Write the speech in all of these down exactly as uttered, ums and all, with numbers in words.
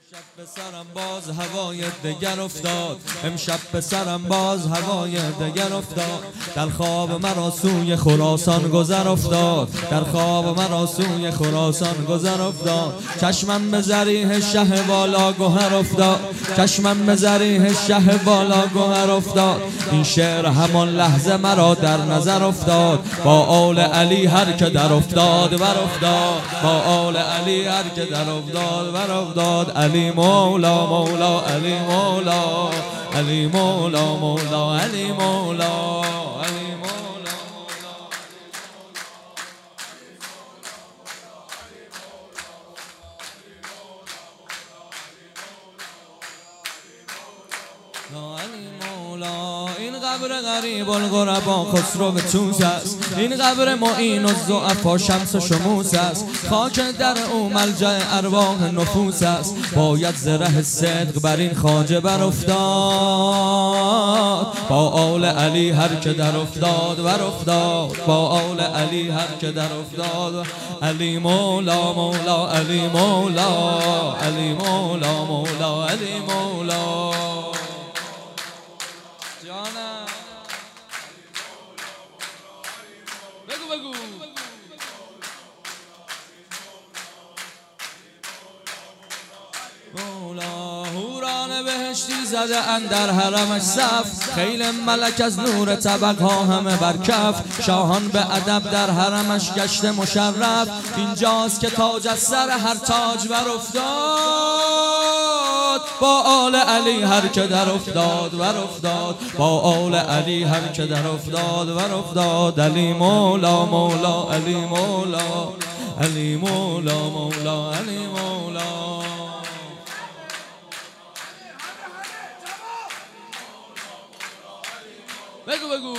امشب به سرم باز هوای دگر افتاد، امشب به سرم باز هوای دگر افتاد. در خواب مرا سوی خراسان گذر افتاد، در خواب مرا سوی خراسان گذر افتاد. چشمم به زریح شه بالا گوهر افتاد، چشمم به زریح شه بالا گوهر افتاد. این شعر همان لحظه مرا در نظر افتاد، با آل علی هر که در افتاد ور افتاد، با آل علی هر که در افتاد ور افتاد. علی مولا مولا علی مولا علی مولا مولا علی مولا علی مولا. این قبر غریب الغربا خسرو توس است، این قبر معین الضعفا شمس شموس است. خاک در او ملجأ ارواح نفوس است، باید زره صدق بر این خواجه بر افتاد. با آل علی هر که در افتاد ور افتاد، با آل علی هر که در افتاد. علی مولا مولا علی مولا علی مولا مولا علی مولا. جانم بگو بگو مولا. هوران بهشتی زده اندر حرمش صف، خیل ملک از نور طبق ها همه بر کف. شاهان به ادب در حرمش گشت مشرف، اینجاست که تاج از سر هر تاج بر افتاد. با آل علی هر که در افتاد ور افتاد، با آل علی هر که در افتاد ور افتاد. علی مولا مولا علی مولا علی مولا مولا علی مولا. بگو بگو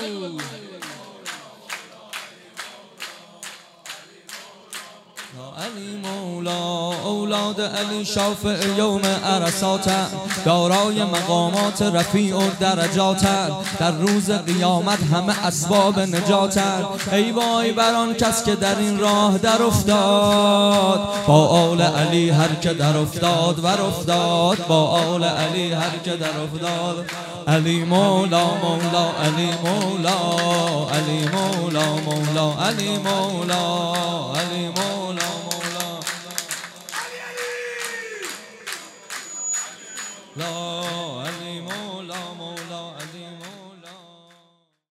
علی مولا. اولاد علی شافع یوم عرصات، دارای مقامات رفیع و درجات، در روز قیامت همه اسباب نجات. ای وای بر آن کس که در این راه در افتاد، با آل علی هر که در افتاد ور افتاد، با آل علی هر که در افتاد. علی مولا مولا علی مولا علی مولا مولا علی مولا علی مولا. لا